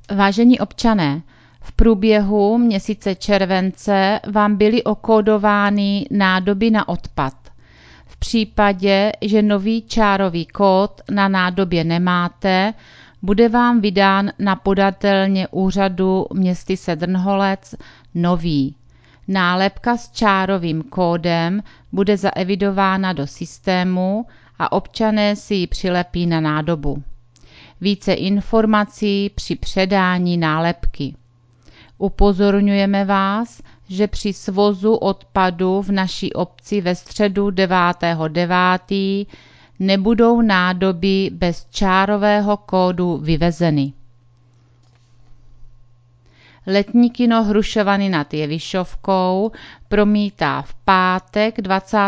Vážení občané, v průběhu měsíce července vám byly okódovány nádoby na odpad. V případě, že nový čárový kód na nádobě nemáte, bude vám vydán na podatelně úřadu městyse Drnholec nový. Nálepka s čárovým kódem bude zaevidována do systému a občané si ji přilepí na nádobu. Více informací při předání nálepky. Upozorňujeme vás, že při svozu odpadu v naší obci ve středu 9.9. nebudou nádoby bez čárového kódu vyvezeny. Letní kino Hrušovany nad Jevišovkou promítá v pátek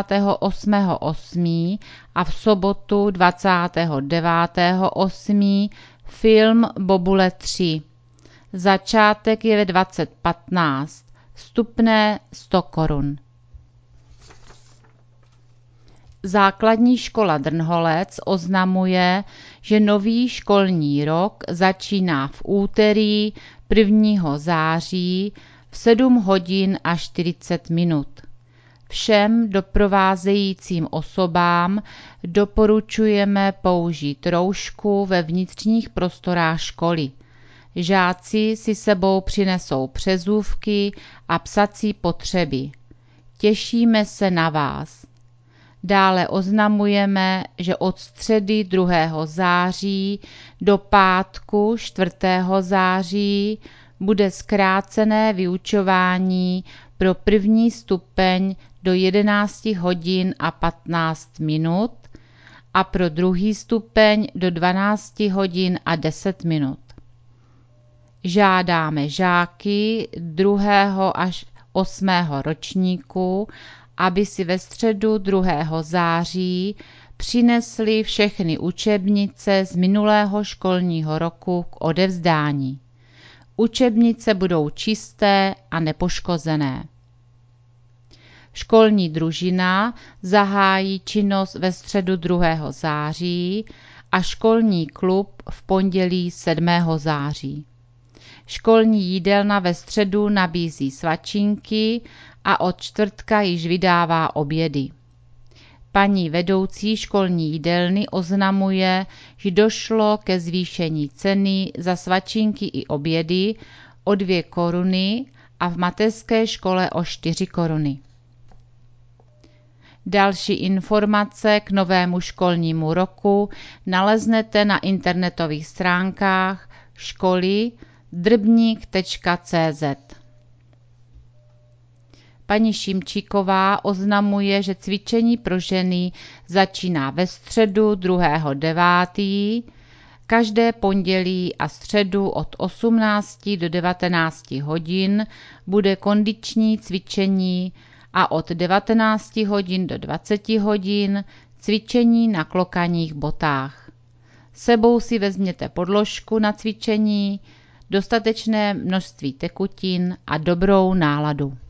28.8. a v sobotu 29.8. film Bobule 3. Začátek je ve 20:15. Vstupné 100 korun. Základní škola Drnholec oznamuje, že nový školní rok začíná v úterý 1. září v 7 hodin a 40 minut. Všem doprovázejícím osobám doporučujeme použít roušku ve vnitřních prostorách školy. Žáci si sebou přinesou přezůvky a psací potřeby. Těšíme se na vás. Dále oznamujeme, že od středy 2. září do pátku 4. září bude zkrácené vyučování pro první stupeň do 11 hodin a 15 minut a pro druhý stupeň do 12 hodin a 10 minut. Žádáme žáky 2. až 8. ročníku, aby si ve středu 2. září přinesli všechny učebnice z minulého školního roku k odevzdání. Učebnice budou čisté a nepoškozené. Školní družina zahájí činnost ve středu 2. září a školní klub v pondělí 7. září. Školní jídelna ve středu nabízí svačinky a od čtvrtka již vydává obědy. Paní vedoucí školní jídelny oznamuje, že došlo ke zvýšení ceny za svačinky i obědy o 2 koruny a v mateřské škole o 4 koruny. Další informace k novému školnímu roku naleznete na internetových stránkách školy drbnik.cz. Paní Šimčíková oznamuje, že cvičení pro ženy začíná ve středu 2.9. Každé pondělí a středu od 18 do 19 hodin bude kondiční cvičení a od 19 hodin do 20 hodin cvičení na klokaních botách. Sebou si vezměte podložku na cvičení, dostatečné množství tekutin a dobrou náladu.